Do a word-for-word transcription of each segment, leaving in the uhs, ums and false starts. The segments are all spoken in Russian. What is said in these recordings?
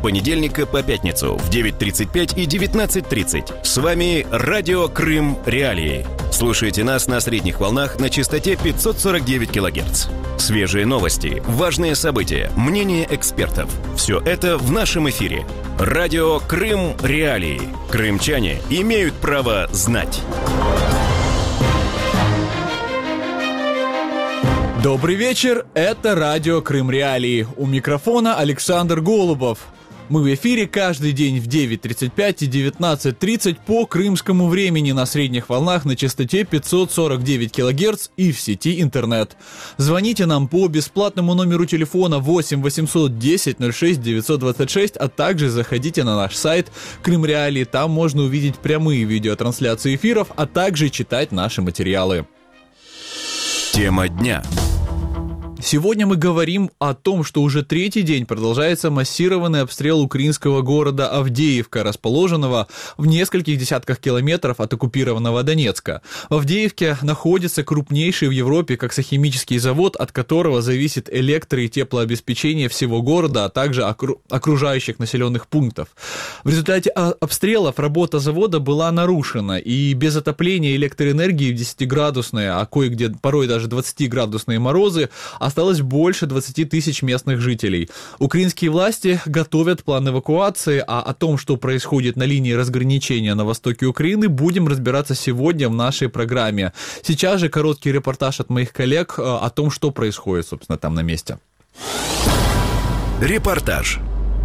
понедельника по пятницу в девять тридцать пять и девятнадцать тридцать. С вами Радио Крым Реалии. Слушайте нас на средних волнах на частоте пятьсот сорок девять килогерц. Свежие новости, важные события, мнения экспертов. Все это в нашем эфире. Радио Крым Реалии. Крымчане имеют право знать. Добрый вечер, это Радио Крым Реалии. У микрофона Александр Голубов. Мы в эфире каждый день в девять тридцать пять и девятнадцать тридцать по крымскому времени на средних волнах на частоте пятьсот сорок девять килогерц и в сети интернет. Звоните нам по бесплатному номеру телефона восемь восемьсот десять ноль шесть девятьсот двадцать шесть, а также заходите на наш сайт Крым Реалии. Там можно увидеть прямые видеотрансляции эфиров, а также читать наши материалы. Тема дня. Сегодня мы говорим о том, что уже третий день продолжается массированный обстрел украинского города Авдеевка, расположенного в нескольких десятках километров от оккупированного Донецка. В Авдеевке находится крупнейший в Европе коксохимический завод, от которого зависит электро- и теплообеспечение всего города, а также окру- окружающих населенных пунктов. В результате обстрелов работа завода была нарушена, и без отопления электроэнергии в десятиградусные, а кое-где порой даже двадцатиградусные морозы осталось больше двадцати тысяч местных жителей. Украинские власти готовят план эвакуации, а о том, что происходит на линии разграничения на востоке Украины, будем разбираться сегодня в нашей программе. Сейчас же короткий репортаж от моих коллег о том, что происходит, собственно, там на месте. Репортаж.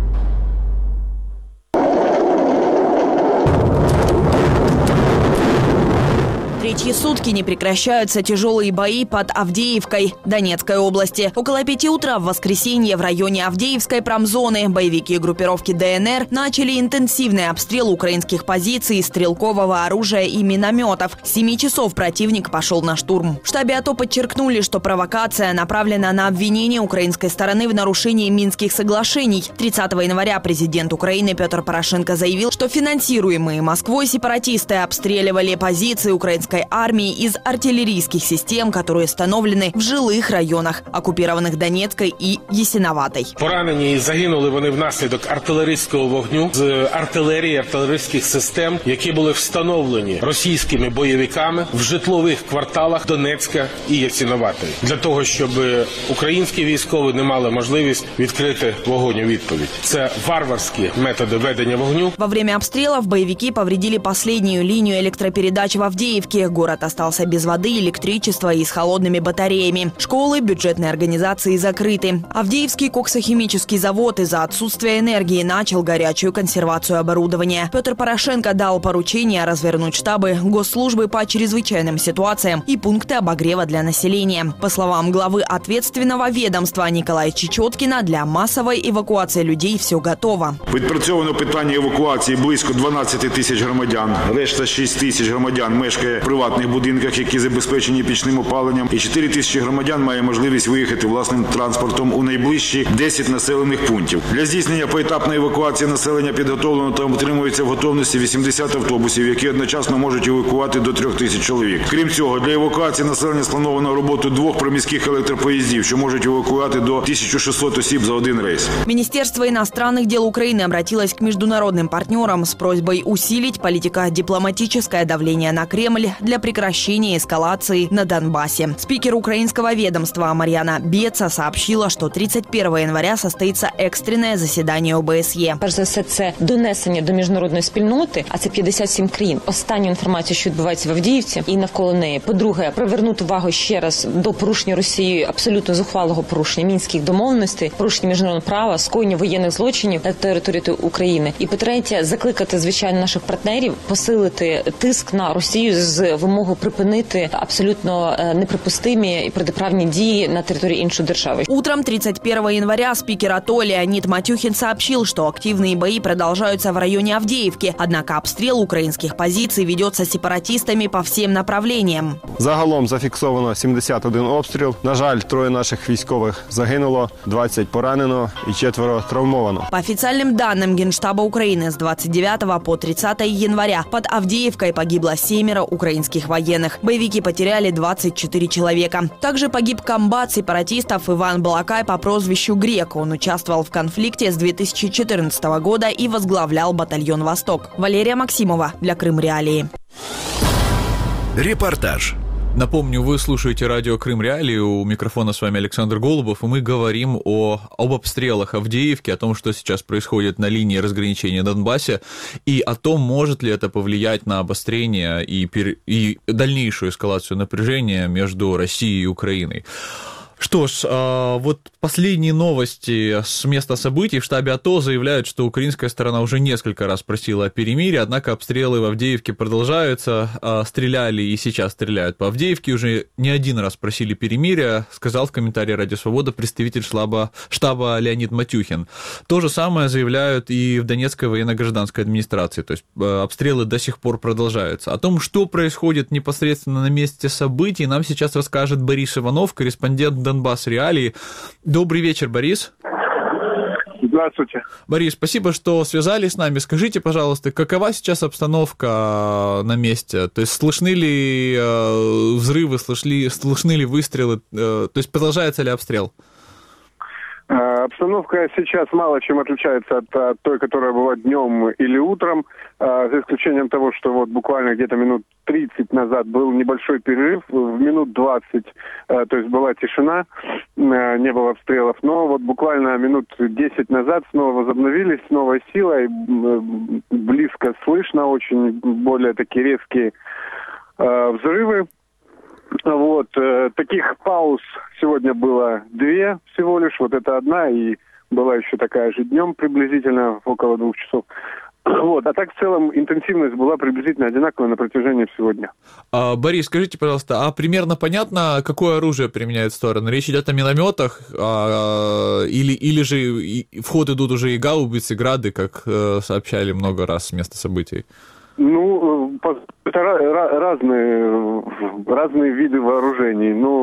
Третьи сутки не прекращаются тяжелые бои под Авдеевкой Донецкой области. Около пяти утра в воскресенье в районе Авдеевской промзоны боевики группировки ДНР начали интенсивный обстрел украинских позиций, стрелкового оружия и минометов. С семи часов противник пошел на штурм. В штабе АТО подчеркнули, что провокация направлена на обвинение украинской стороны в нарушении Минских соглашений. тридцатого января президент Украины Петр Порошенко заявил, что финансируемые Москвой сепаратисты обстреливали позиции украинской армии из артиллерийских систем, которые установлены в жилых районах, оккупированных Донецкой і Ясиноватой. Поранені і загинули вони внаслідок артилерійського вогню з артилерії, артилерійських систем, які були встановлені російськими бойовиками в житлових кварталах Донецька і Ясиноватої. Для того, щоб українські військові не мали можливість відкрити вогонь у відповідь. Це варварські методи ведення вогню. Во время обстрелов боевики повредили последнюю линию электропередач в Авдеевке. Город остался без воды, электричества и с холодными батареями. Школы, бюджетные организации закрыты. Авдеевский коксохимический завод из-за отсутствия энергии начал горячую консервацию оборудования. Петр Порошенко дал поручение развернуть штабы госслужбы по чрезвычайным ситуациям и пункты обогрева для населения. По словам главы ответственного ведомства Николая Чечеткина, для массовой эвакуации людей все готово. Відпрацьовано питання евакуації близько дванадцять тисяч громадян. Решта шість тисяч громадян мешкає в приватних будинках, які забезпечені пічним опаленням. І чотири тисячі громадян має можливість виїхати власним транспортом у найближчі десять населених пунктів. Для здійснення поетапної евакуації населення підготовлено та утримується в готовності вісімдесят автобусів, які одночасно можуть евакувати до трьох тисяч чоловік. Крім цього, для евакуації населення сплановано роботу двох приміських електропоїздів, що можуть евакувати до тисячі шістсот осіб за один рейс. Министерство иностранных дел Украины обратилось к международным партнерам с просьбой усилить политико-дипломатическое давление на Кремль для прекращения эскалации на Донбассе. Спикер украинского ведомства Мар'яна Беца сообщила, что тридцать первого января состоится экстренное заседание ОБСЄ. Перш за все, це донесення до міжнародної спільноти, а це п'ятдесят сім країн. Останню інформацію, що відбувається в Авдіївці і навколо неї. По-друге, привернути увагу ще раз до порушення Росією абсолютно зухвалого порушення мінських домовленостей, порушення міжнародного права, скоєння воєнних злочинів на території України. І по-третє, закликати, звичайно, наших партнерів посилити тиск на Росію з вимогою припинити абсолютно неприпустимі і протиправні дії на території іншої держави. Утром тридцать первого января спикер АТО Леонид Матюхин сообщил, что активные бои продолжаются в районе Авдеевки. Однако обстрел украинских позиций ведется сепаратистами по всем направлениям. Загалом зафіксовано сімдесят один обстріл. На жаль, троє наших військових загинуло, двадцять поранено і четверо травмовано. По официальным данным Генштаба Украины, с двадцать девятого по тридцатое января под Авдеевкой погибло семеро украинских украинских военных. Боевики потеряли двадцать четыре человека. Также погиб комбат сепаратистов Иван Балакай по прозвищу Грек. Он участвовал в конфликте с две тысячи четырнадцатого года и возглавлял батальон «Восток». Валерия Максимова для Крым Реалии. Репортаж. Напомню, вы слушаете радио Крым Реалии, у микрофона с вами Александр Голубов, и мы говорим о, об обстрелах Авдеевки, о том, что сейчас происходит на линии разграничения на Донбассе, и о том, может ли это повлиять на обострение и, пер... и дальнейшую эскалацию напряжения между Россией и Украиной. Что ж, вот последние новости с места событий. В штабе АТО заявляют, что украинская сторона уже несколько раз просила о перемирии, однако обстрелы в Авдеевке продолжаются. Стреляли и сейчас стреляют по Авдеевке. Уже не один раз просили перемирия, сказал в комментарии «Радио Свобода» представитель штаба, штаба Леонид Матюхин. То же самое заявляют и в Донецкой военно-гражданской администрации. То есть обстрелы до сих пор продолжаются. О том, что происходит непосредственно на месте событий, нам сейчас расскажет Борис Иванов, корреспондент Донбасс Реалии. Добрый вечер, Борис. Здравствуйте. Борис, спасибо, что связались с нами. Скажите, пожалуйста, какова сейчас обстановка на месте? То есть слышны ли взрывы, слышны, слышны ли выстрелы? То есть продолжается ли обстрел? Обстановка сейчас мало чем отличается от, от той, которая была днем или утром, за исключением того, что вот буквально где-то минут тридцать назад был небольшой перерыв, в минут двадцать, то есть была тишина, не было обстрелов, но вот буквально минут десять назад снова возобновились с новой силой, близко слышно, очень более такие резкие взрывы. Вот, э, таких пауз сегодня было две всего лишь, вот это одна, и была еще такая же днем приблизительно, около двух часов. Вот, а так в целом интенсивность была приблизительно одинаковая на протяжении всего дня. А, Борис, скажите, пожалуйста, а примерно понятно, какое оружие применяют стороны? Речь идет о минометах, а, или, или же в ход идут уже и гаубицы, и грады, как э, сообщали много раз с места событий? Ну, это разные, разные виды вооружений. Ну,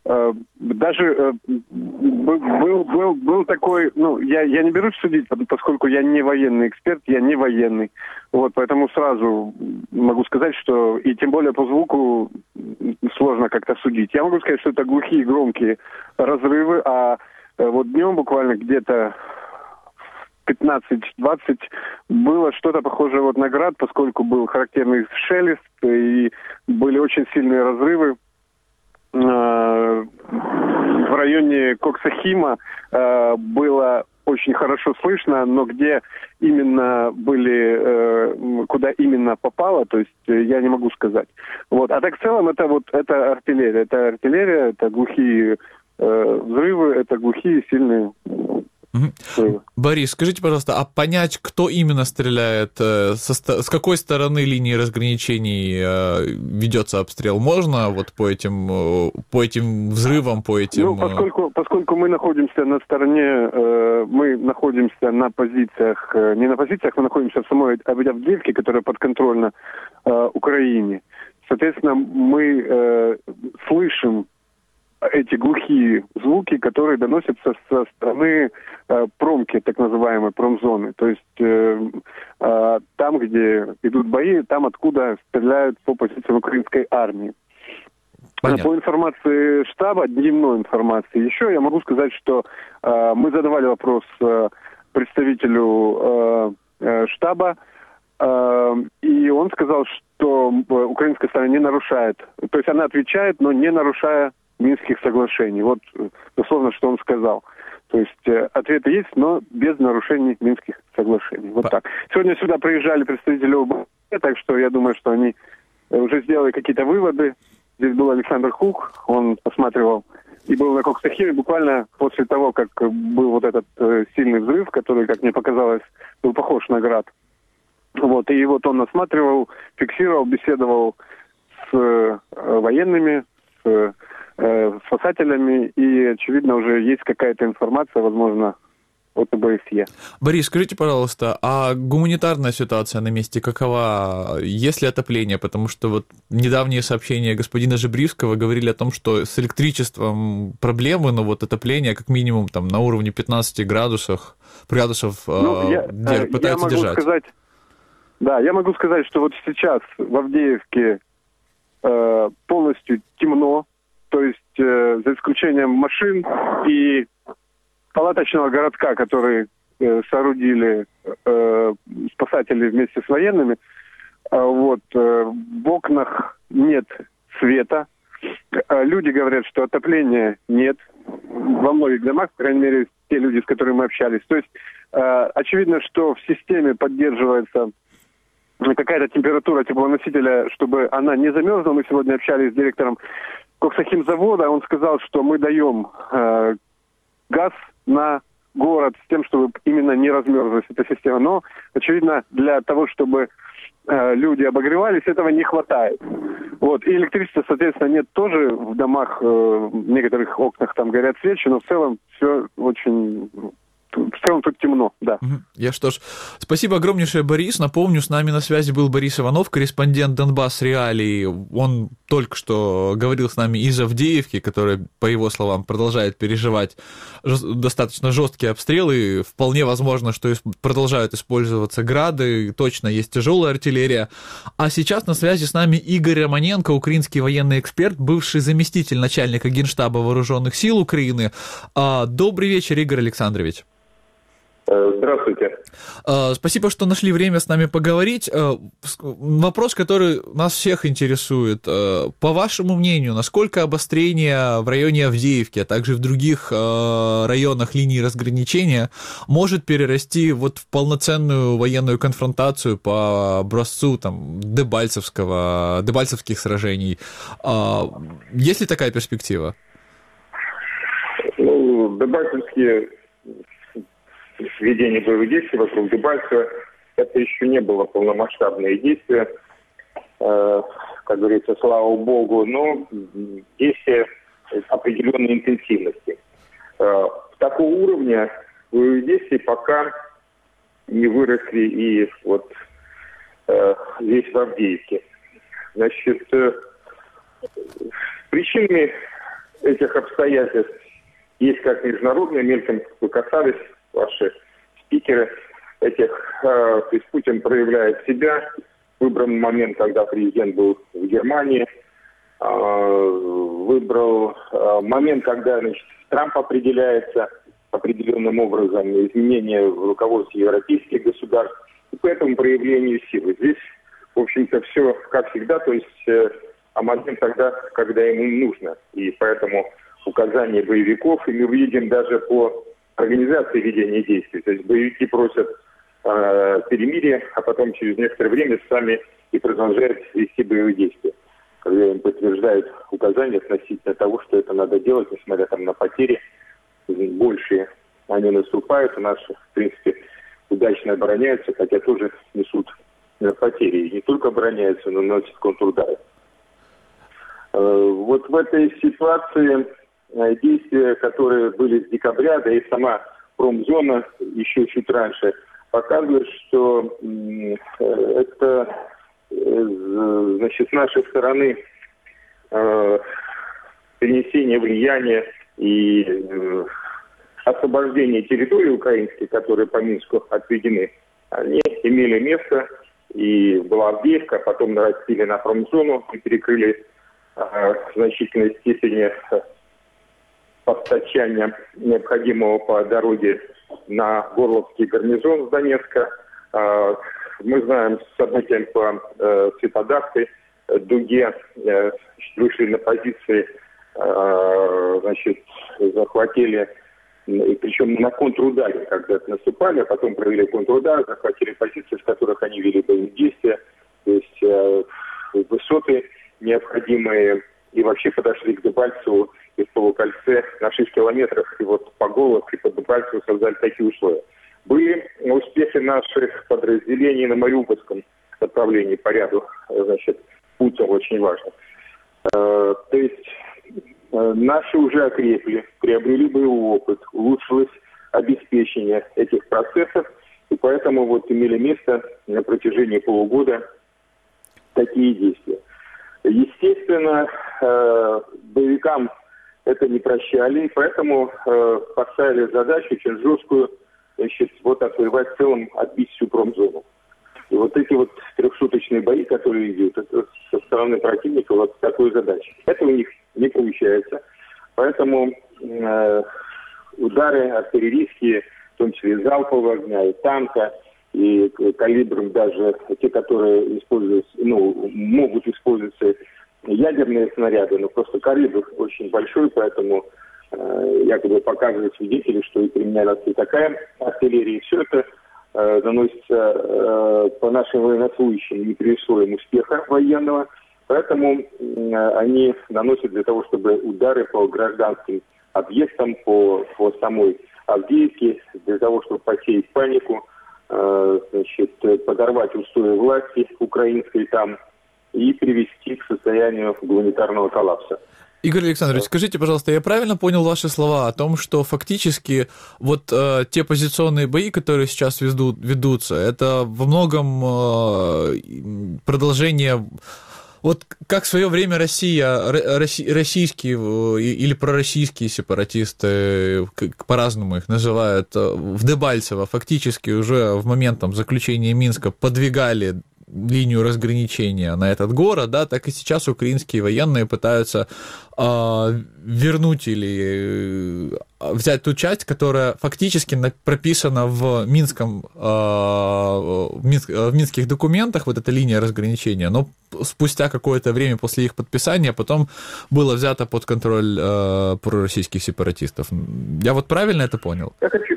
даже был, был, был такой, ну, я, я не берусь судить, поскольку я не военный эксперт, я не военный. Вот, поэтому сразу могу сказать, что, и тем более по звуку сложно как-то судить. Я могу сказать, что это глухие, громкие разрывы, а вот днем буквально где-то пятнадцать-двадцать было что-то похожее вот на град, поскольку был характерный шелест и были очень сильные разрывы. В районе Коксахима было очень хорошо слышно, но где именно были, куда именно попало, то есть я не могу сказать. Вот. А так в целом это вот это артиллерия. Это артиллерия, это глухие взрывы, это глухие сильные. Угу. Борис, скажите, пожалуйста, а понять, кто именно стреляет, со, с какой стороны линии разграничений ведется обстрел, можно вот по этим, по этим взрывам, по этим... Ну, поскольку, поскольку мы находимся на стороне, мы находимся на позициях, не на позициях, мы находимся в самой Авдеевке, которая подконтрольна Украине. Соответственно, мы слышим эти глухие звуки, которые доносятся со стороны э, промки, так называемой промзоны. То есть э, э, там, где идут бои, там, откуда стреляют по позициям украинской армии. Понятно. По информации штаба, дневной информации, еще я могу сказать, что э, мы задавали вопрос э, представителю э, э, штаба, э, и он сказал, что украинская сторона не нарушает, то есть она отвечает, но не нарушая Минских соглашений. Вот, дословно, что он сказал. То есть э, ответы есть, но без нарушений Минских соглашений. Вот так. Сегодня сюда приезжали представители ОБСЕ, так что я думаю, что они уже сделали какие-то выводы. Здесь был Александр Хук, он посматривал и был на Коксахиме буквально после того, как был вот этот э, сильный взрыв, который, как мне показалось, был похож на град. Вот, и вот он осматривал, фиксировал, беседовал с э, военными, с э, спасателями, и, очевидно, уже есть какая-то информация, возможно, от ОБСЕ. Борис, скажите, пожалуйста, а гуманитарная ситуация на месте какова? Есть ли отопление? Потому что вот недавние сообщения господина Жебривского говорили о том, что с электричеством проблемы, но вот отопление как минимум там на уровне пятнадцати градусов, градусов ну, я, держ, пытаются я могу держать. Сказать, да, я могу сказать, что вот сейчас в Авдеевке э, полностью темно, то есть э, за исключением машин и палаточного городка, который э, соорудили э, спасатели вместе с военными. Э, вот, э, в окнах нет света. Э, люди говорят, что отопления нет во многих домах, по крайней мере, те люди, с которыми мы общались. То есть э, очевидно, что в системе поддерживается какая-то температура теплоносителя, чтобы она не замерзла. Мы сегодня общались с директором Коксахимзавода. Он сказал, что мы даем э, газ на город с тем, чтобы именно не размерзлась эта система. Но, очевидно, для того, чтобы э, люди обогревались, этого не хватает. Вот. И электричества, соответственно, нет тоже. В домах, э, в некоторых окнах там горят свечи, но в целом все очень... В целом тут темно, да. Я что ж, спасибо огромнейшее, Борис. Напомню, с нами на связи был Борис Иванов, корреспондент Донбасс Реалии. Он только что говорил с нами из Авдеевки, которая, по его словам, продолжает переживать достаточно жесткие обстрелы. Вполне возможно, что продолжают использоваться грады, точно есть тяжелая артиллерия. А сейчас на связи с нами Игорь Романенко, украинский военный эксперт, бывший заместитель начальника Генштаба Вооруженных сил Украины. Добрый вечер, Игорь Александрович. Здравствуйте. Спасибо, что нашли время с нами поговорить. Вопрос, который нас всех интересует. По вашему мнению, насколько обострение в районе Авдеевки, а также в других районах линии разграничения может перерасти вот в полноценную военную конфронтацию по образцу там, Дебальцевского, Дебальцевских сражений? Есть ли такая перспектива? Ну, Дебальцевские... Ведение боевых действий вокруг Дебальцева, это еще не было полномасштабные действия, э, как говорится, слава богу, но действия определенной интенсивности. Э, такого уровня боевых действий пока не выросли и вот э, здесь в Авдеевке. Значит, э, причинами этих обстоятельств есть как международные, мельком вы касались, ваши спикеры этих, э, то есть Путин проявляет себя. Выбрал момент, когда президент был в Германии. Э, выбрал э, момент, когда, значит, Трамп определяется определенным образом, изменения в руководстве европейских государств. И по этому проявлению силы. Здесь, в общем-то, все как всегда, то есть э, а момент тогда, когда ему нужно. И поэтому указания боевиков, и мы видим даже по организации ведения действий. То есть боевики просят э, перемирия, а потом через некоторое время сами и продолжают вести боевые действия. Когда им подтверждают указания относительно того, что это надо делать, несмотря там на потери большие, они наступают, и наши, в принципе, удачно обороняются, хотя тоже несут потери. И не только обороняются, но наносят контрудары. Э, вот в этой ситуации действия, которые были с декабря, да и сама промзона еще чуть раньше, показывают, что э, это, э, значит, с нашей стороны э, перенесение влияния и э, освобождение территорий украинских, которые по Минску отведены, они имели место, и была Авдеевка, потом нарастили на промзону и перекрыли э, в значительной степени постачания необходимого по дороге на Горловский гарнизон с Донецка. Мы знаем события по Светодавской дуге, вышли на позиции, значит, захватили, причем на контрударе, когда наступали, а потом провели контрудар, захватили позиции, с которых они вели боевые действия, то есть высоты необходимые, и вообще подошли к Дебальцеву и в полукольце на шесть километров, и вот по Головке, по Дебальцеву создали такие условия. Были успехи наших подразделений на Мариупольском направлении по ряду, значит, путям очень важно. Э, то есть э, наши уже окрепли, приобрели боевой опыт, улучшилось обеспечение этих процессов, и поэтому вот имели место на протяжении полугода такие действия. Естественно, э, боевикам это не прощали, и поэтому э, поставили задачу очень жесткую, значит, вот отвоевать в целом, отбить всю промзону. И вот эти вот трехсуточные бои, которые идут, это стороны противника вот такой задачи. Это у них не получается. Поэтому э, удары артиллерийские, в том числе залпового огня и танка, и калибром даже те, которые используются, ну, могут использоваться ядерные снаряды, но просто калибр очень большой, поэтому э, якобы показывают свидетели, что и применяется и такая артиллерия, и все это э, наносится э, по нашим военнослужащим, не принесло им успеха военного, поэтому э, они наносят для того, чтобы удары по гражданским объектам, по, по самой Авдеевке, для того, чтобы посеять панику, э, значит, подорвать устои власти украинской там, и привести к состоянию гуманитарного коллапса. Игорь Александрович, скажите, пожалуйста, я правильно понял ваши слова о том, что фактически вот э, те позиционные бои, которые сейчас ведут, ведутся, это во многом э, продолжение... Вот как в свое время Россия, российские или пророссийские сепаратисты, по-разному их называют, в Дебальцево фактически уже в момент там, заключения Минска подвигали линию разграничения на этот город, да, так и сейчас украинские военные пытаются э, вернуть или взять ту часть, которая фактически прописана в Минском, э, в, Минск, в минских документах, вот эта линия разграничения, но спустя какое-то время после их подписания потом было взято под контроль э, пророссийских сепаратистов. Я вот правильно это понял? Я хочу,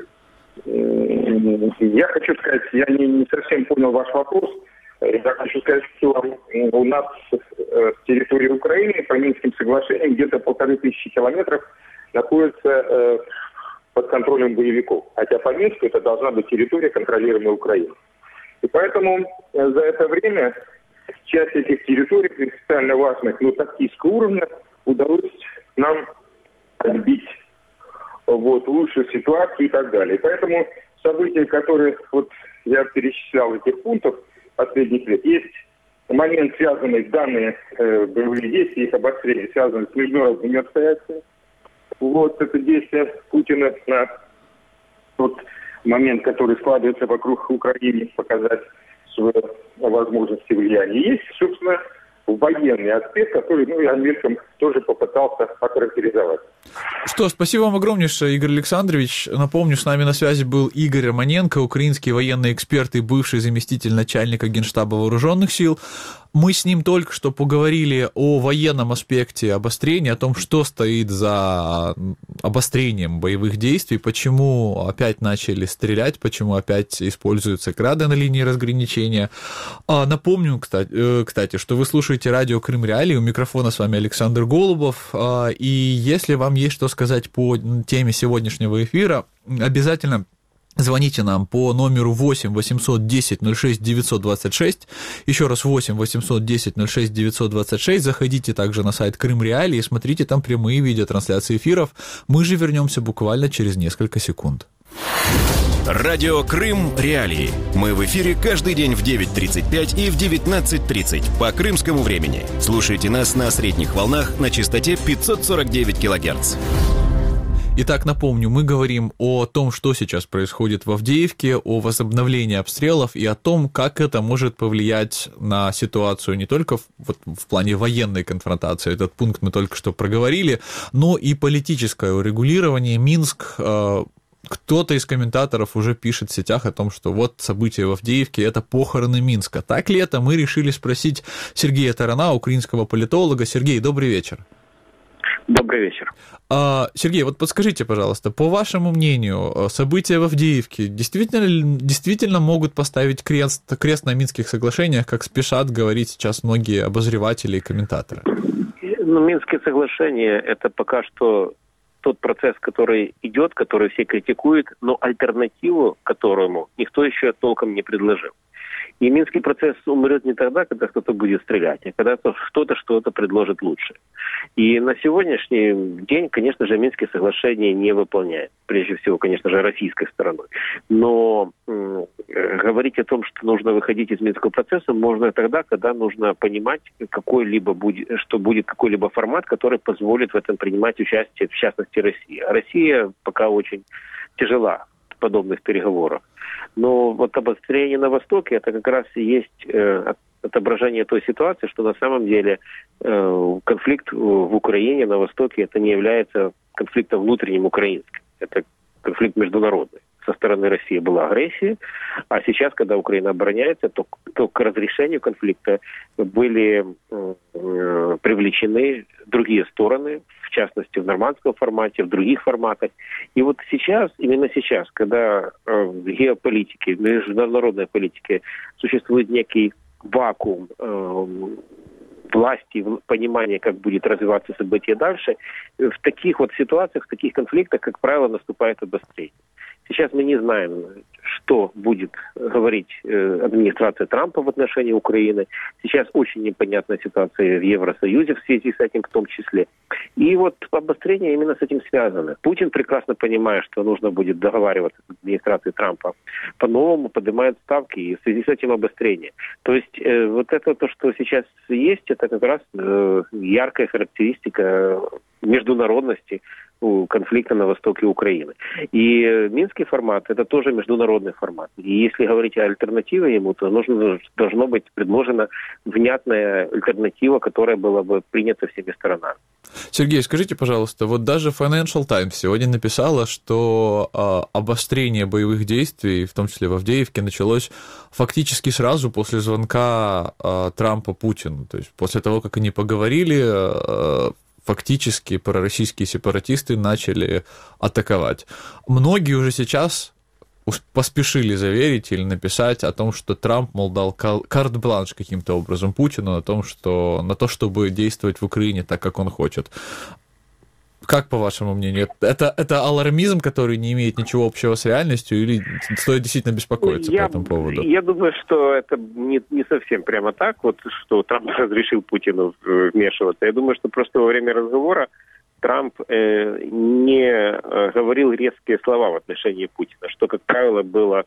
я хочу сказать, я не, не совсем понял ваш вопрос. Я хочу сказать, что у нас с территории Украины по Минским соглашениям где-то полторы тысячи километров находится э, под контролем боевиков. Хотя по Минску это должна быть территория, контролируемая Украиной. И поэтому за это время часть этих территорий, принципиально важных, но тактического уровня, удалось нам отбить вот, лучшую ситуацию и так далее. И поэтому события, которые вот, я перечислял этих пунктов, последних лет. Есть момент, связанный, данные э, боевые действия, их обострение, связаны с международными обстоятельствами. Вот это действие Путина на тот момент, который складывается вокруг Украины, показать свои возможности влияния. Есть, собственно, военный аспект, который, ну, я мельком тоже попытался охарактеризовать. Что, спасибо вам огромнейшее, Игорь Александрович. Напомню, с нами на связи был Игорь Романенко, украинский военный эксперт и бывший заместитель начальника Генштаба Вооруженных сил. Мы с ним только что поговорили о военном аспекте обострения, о том, что стоит за обострением боевых действий, почему опять начали стрелять, почему опять используются грады на линии разграничения. Напомню, кстати, кстати, что вы слушаете радио Крым Реалии, у микрофона с вами Александр Голубов, и если вам есть что сказать по теме сегодняшнего эфира, обязательно звоните нам по номеру восемь восемьсот десять ноль шесть девятьсот двадцать шесть, еще раз восемь восемьсот десять ноль шесть девятьсот двадцать шесть, заходите также на сайт Крым Реалии и смотрите там прямые видеотрансляции эфиров. Мы же вернемся буквально через несколько секунд. Радио Крым Реалии. Мы в эфире каждый день в девять тридцать пять и в девятнадцать тридцать по крымскому времени. Слушайте нас на средних волнах на частоте пятьсот сорок девять килогерц. Итак, напомню, мы говорим о том, что сейчас происходит в Авдеевке, о возобновлении обстрелов и о том, как это может повлиять на ситуацию не только в, вот, в плане военной конфронтации, этот пункт мы только что проговорили, но и политическое урегулирование. Минск, э, кто-то из комментаторов уже пишет в сетях о том, что вот события в Авдеевке – это похороны Минска. Так ли это? Мы решили спросить Сергея Тарана, украинского политолога. Сергей, добрый вечер. Добрый вечер. Сергей, вот подскажите, пожалуйста, по вашему мнению, события в Авдеевке действительно, действительно могут поставить крест, крест на Минских соглашениях, как спешат говорить сейчас многие обозреватели и комментаторы? Ну, Минские соглашения – это пока что тот процесс, который идет, который все критикуют, но альтернативу которому никто еще толком не предложил. И Минский процесс умрет не тогда, когда кто-то будет стрелять, а когда кто-то что-то предложит лучше. И на сегодняшний день, конечно же, Минские соглашения не выполняют. Прежде всего, конечно же, российской стороной. Но м- говорить о том, что нужно выходить из Минского процесса, можно тогда, когда нужно понимать, какой-либо будет, что будет какой-либо формат, который позволит в этом принимать участие, в частности, Россия. А Россия пока очень тяжела в подобных переговорах. Но вот обострение на Востоке, это как раз и есть э, отображение той ситуации, что на самом деле э, конфликт в Украине, на Востоке, это не является конфликтом внутренним украинским. Это конфликт международный. Со стороны России была агрессия, а сейчас, когда Украина обороняется, то, то к разрешению конфликта были э, привлечены другие стороны, в частности, в нормандском формате, в других форматах. И вот сейчас, именно сейчас, когда э, в геополитике, в международной политике существует некий вакуум э, власти, понимания, как будет развиваться событие дальше, в таких вот ситуациях, в таких конфликтах, как правило, наступает обострение. Сейчас мы не знаем, что будет говорить э, администрация Трампа в отношении Украины. Сейчас очень непонятная ситуация в Евросоюзе в связи с этим в том числе. И вот обострение именно с этим связано. Путин прекрасно понимает, что нужно будет договариваться с администрацией Трампа. По-новому поднимает ставки, и в связи с этим обострение. То есть э, вот это то, что сейчас есть, это как раз э, яркая характеристика международности конфликта на востоке Украины. И минский формат – это тоже международный формат. И если говорить о альтернативе ему, то нужно, должно быть предложена внятная альтернатива, которая была бы принята всеми сторонами. Сергей, скажите, пожалуйста, вот даже Financial Times сегодня написала, что э, обострение боевых действий, в том числе в Авдеевке, началось фактически сразу после звонка э, Трампа Путину. То есть после того, как они поговорили, э, фактически пророссийские сепаратисты начали атаковать. Многие уже сейчас поспешили заверить или написать о том, что Трамп, мол, дал карт-бланш каким-то образом Путину на, том, что, на то, чтобы действовать в Украине так, как он хочет. Как, по вашему мнению, это, это алармизм, который не имеет ничего общего с реальностью, или стоит действительно беспокоиться я, по этому поводу? Я думаю, что это не, не совсем прямо так, вот, что Трамп разрешил Путину вмешиваться. Я думаю, что просто во время разговора Трамп э, не э, говорил резкие слова в отношении Путина, что, как правило, было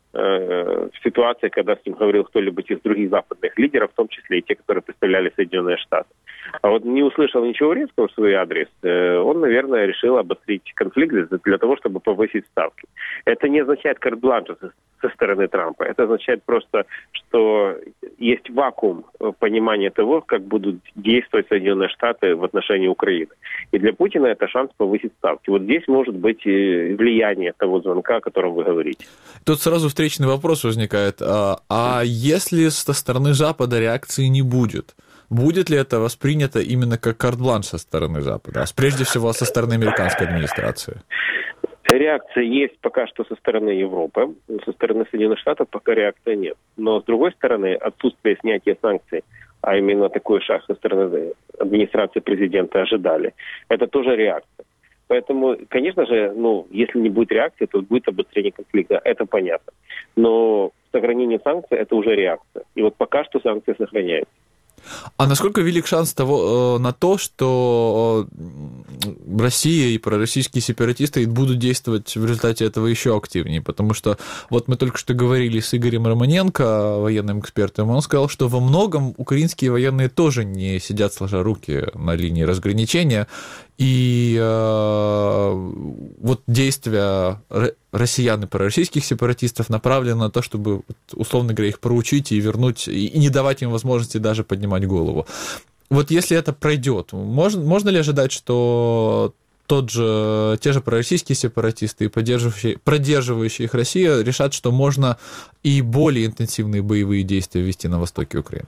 э, в ситуации, когда с ним говорил кто-либо из других западных лидеров, в том числе и те, которые представляли Соединенные Штаты. А вот не услышал ничего резкого в свой адрес, э, он, наверное, решил обострить конфликт для того, чтобы повысить ставки. Это не означает карт-бланш со стороны Трампа. Это означает просто, что есть вакуум понимания того, как будут действовать Соединенные Штаты в отношении Украины. И для Путина это шанс повысить ставки. Вот здесь может быть влияние того звонка, о котором вы говорите. Тут сразу встречный вопрос возникает. А, а если со стороны Запада реакции не будет? Будет ли это воспринято именно как карт-бланш со стороны Запада, а прежде всего со стороны американской администрации? Реакция есть пока что со стороны Европы, со стороны Соединенных Штатов пока реакции нет. Но, с другой стороны, отсутствие снятия санкций, а именно такой шаг со стороны администрации президента ожидали, это тоже реакция. Поэтому, конечно же, ну, если не будет реакции, то будет обострение конфликта, это понятно. Но сохранение санкций – это уже реакция. И вот пока что санкции сохраняются. А насколько велик шанс того, на то, что Россия и пророссийские сепаратисты будут действовать в результате этого еще активнее? Потому что вот мы только что говорили с Игорем Романенко, военным экспертом, он сказал, что во многом украинские военные тоже не сидят сложа руки на линии разграничения, и э, вот действия россиян и пророссийских сепаратистов направлены на то, чтобы, условно говоря, их проучить и вернуть, и не давать им возможности даже поднимать голову. Вот если это пройдет, можно, можно ли ожидать, что тот же, те же пророссийские сепаратисты и поддерживающие, продерживающие их Россия решат, что можно и более интенсивные боевые действия вести на востоке Украины?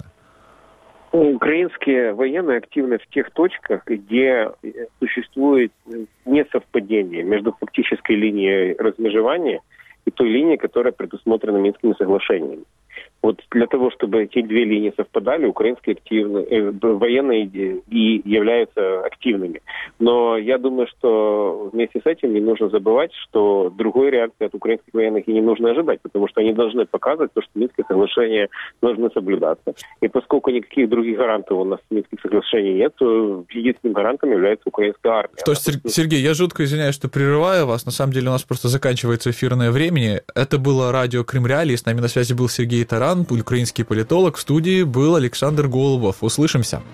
Украинские военные активны в тех точках, где существует несовпадение между фактической линией размежевания и той линией, которая предусмотрена Минскими соглашениями. Вот для того, чтобы эти две линии совпадали, украинские активные, э, военные и являются активными. Но я думаю, что вместе с этим не нужно забывать, что другой реакции от украинских военных и не нужно ожидать, потому что они должны показывать то, что Минские соглашения должны соблюдаться. И поскольку никаких других гарантов у нас Минских соглашений нет, то единственным гарантом является украинская армия. То есть, Сергей, я жутко извиняюсь, что прерываю вас. На самом деле у нас просто заканчивается эфирное время. Это было радио Крым Реалии. С нами на связи был Сергей Таран, украинский политолог. В студии был Александр Голубов. Услышимся.